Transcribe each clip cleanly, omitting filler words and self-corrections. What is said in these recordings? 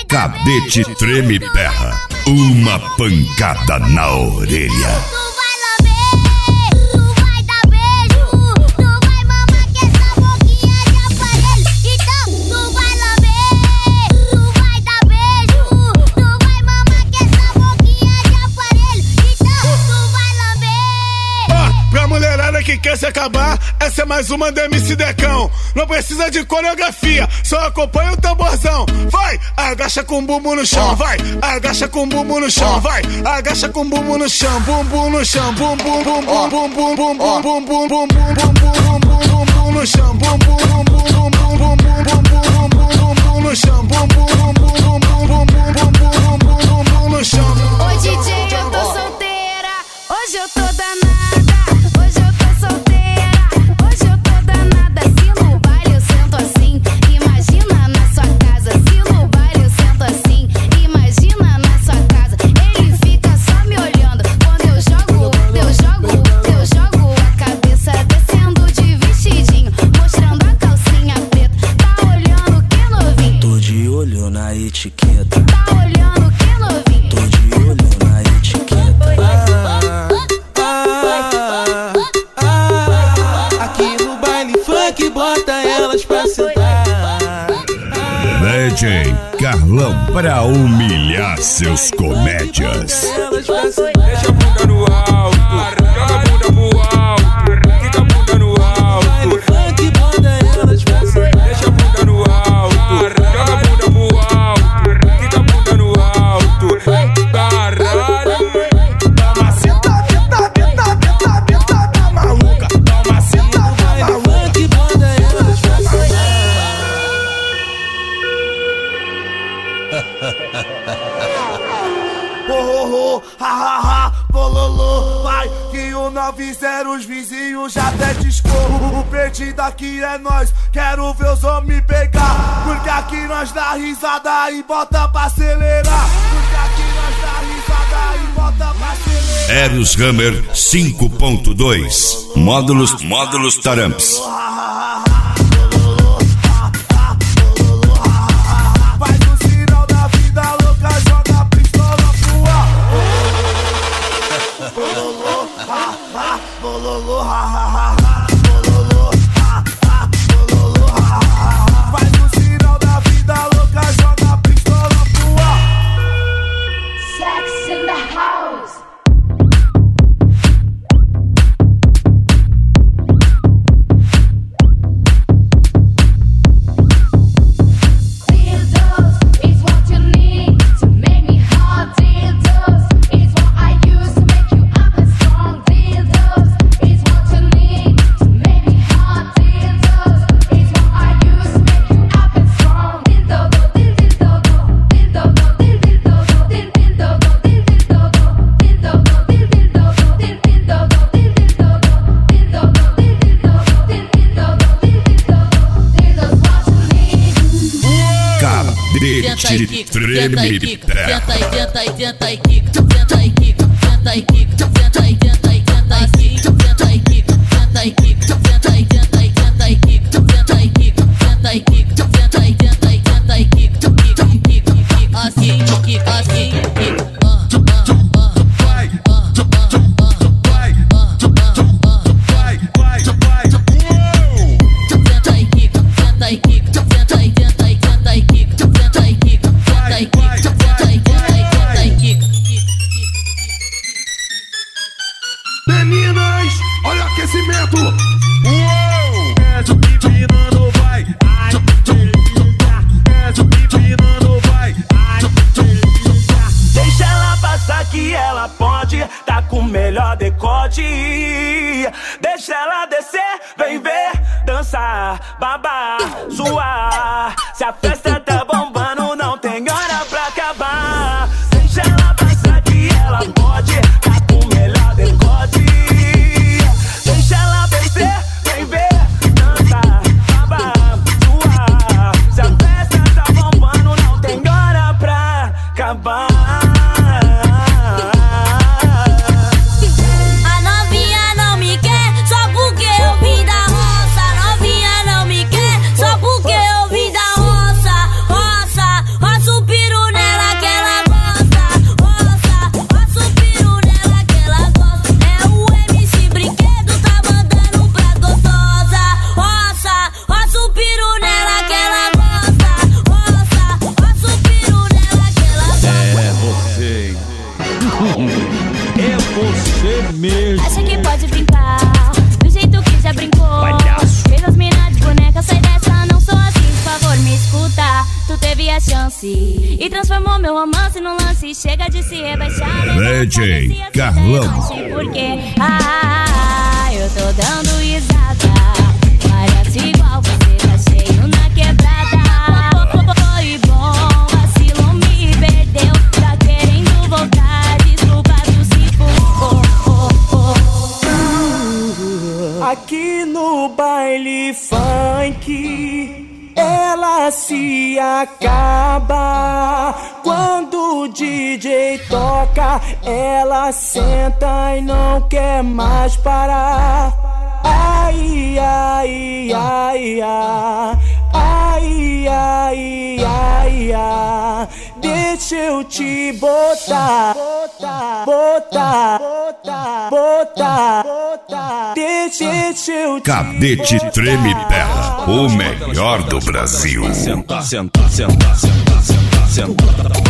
Cadete Treme Terra. Uma pancada na orelha. Que quer se acabar, essa é mais uma do MC Decão. Não precisa de coreografia, só acompanha o tamborzão. Vai, agacha com o bumbum no chão, vai, agacha com o bumbum no chão, vai, agacha com o bumbum no chão, bumbum no chão, bumbum bum bum bum bum bum bum bum bum bum bum no chão, bumbum bum bum bum bum bum bum no chão, bumbum bum bum bum bum bum no chão. Oi DJ, eu tô solteira, hoje eu tô danada. Etiqueta. Tá olhando que novinho? Tô de olho na etiqueta. Aqui no baile funk bota elas pra sentar. DJ Carlão pra humilhar seus comédias. Deixa a bunda no alto, joga a bunda pro alto, fica a bunda no alto. Baile funk bota elas pra sentar. Deixa a bunda no alto, joga a bunda pro alto. Bololô, vai que o 90 os vizinhos já até discorro. O perdido aqui é nós, quero ver os homens pegar. Porque aqui nós dá risada e bota pra acelerar. Porque aqui nós dá risada e bota pra acelerar. Eros Hammer 5.2 Módulos Taramps. Bololô, ha ha ha ha. Bololô, ha ha. Bololô, ha ha ha. Faz o sinal da vida louca, joga a pistola pro ar. Sex in the house. Treme Terra. Tenta e quica, tenta e quica, tenta e quica, tenta e quica, tenta e quica, tenta e quica, tenta e quica, tenta e quica, tenta e quica, tenta e quica, tenta e quica, tenta e quica, assim, quica, assim, quica. Meninas, olha o aquecimento. Empinando vai, empinando vai. Deixa ela passar que ela pode, tá com o melhor decote. Deixa ela descer, vem ver, dançar, babar, suar. Se a festa tá bombando, não tem hora pra acabar. Deixa ela passar que ela pode, tá com o melhor decote. Deixa ela descer, vem ver, dançar, babar, suar. Se a festa tá bombando, não tem hora pra acabar. Só porque eu vim da roça. a chance e transformou meu romance num lance. Chega de se rebaixar, DJ Carlão. porque eu tô dando risada. Parece igual você tá cheio na quebrada. Foi bom, vacilou, me perdeu. Tá querendo voltar, desculpa do se for. Aqui no baile funk ela se acaba. Quando o DJ toca, ela senta e não quer mais parar. Ai, ai, ai, ai, ai, ai, ai, ai. Deixa eu te botar, botar, botar, botar, botar. Deixa eu te Cadete Treme Terra, o melhor do Brasil. Senta, senta, senta, senta, senta, senta.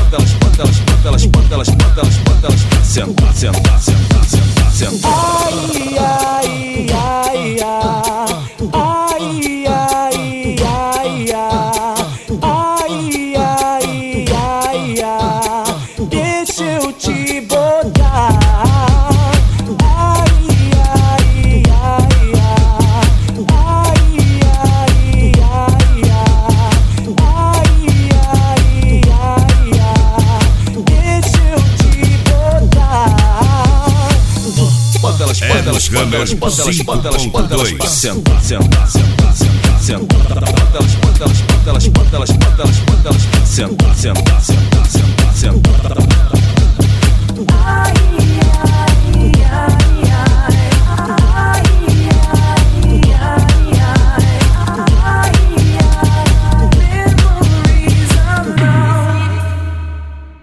Senta, senta, senta, senta, senta. Ai, ai, ai, ai, ai, ai, ai, ai, ai, ai, ai. Deixa eu te botar. Ai, ai, ai, ai, ai, ai, ai, ai, ai, ai. Deixa eu te botar. Bota elas, bota elas, bota elas, bota elas, bota elas, bota elas. Senta, senta, senta, senta, senta. Bota elas, bota elas, bota elas, bota elas, bota elas, bota elas. Senta, senta, senta, senta, senta. Ai,